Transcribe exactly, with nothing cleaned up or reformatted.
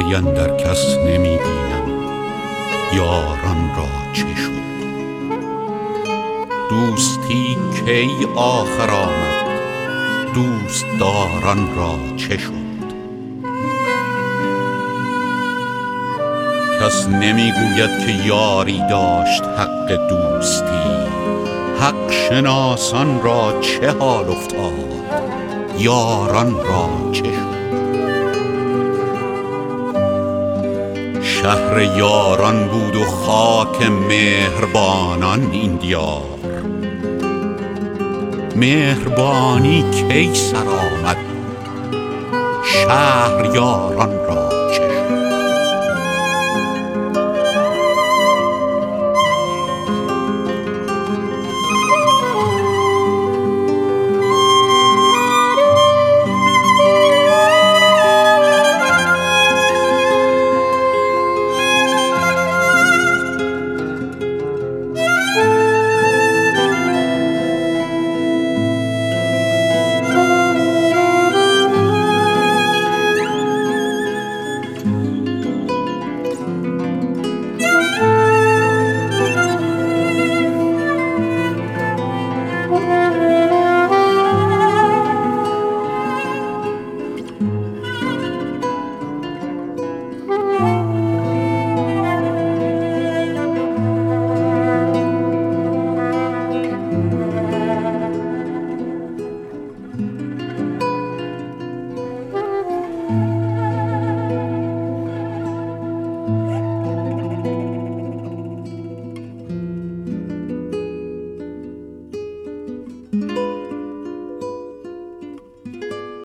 پی اندر کس نمی بینم، یاران را چه شد؟ دوستی کی آخر آمد، دوست داران را چه شد؟ کس نمی گوید که یاری داشت حق دوستی، حق شناسان را چه حال افتاد، یاران را چه شد؟ شهر یاران بود و خاک مهربانان این دیار، مهربانی کی سر آمد، شهر یاران را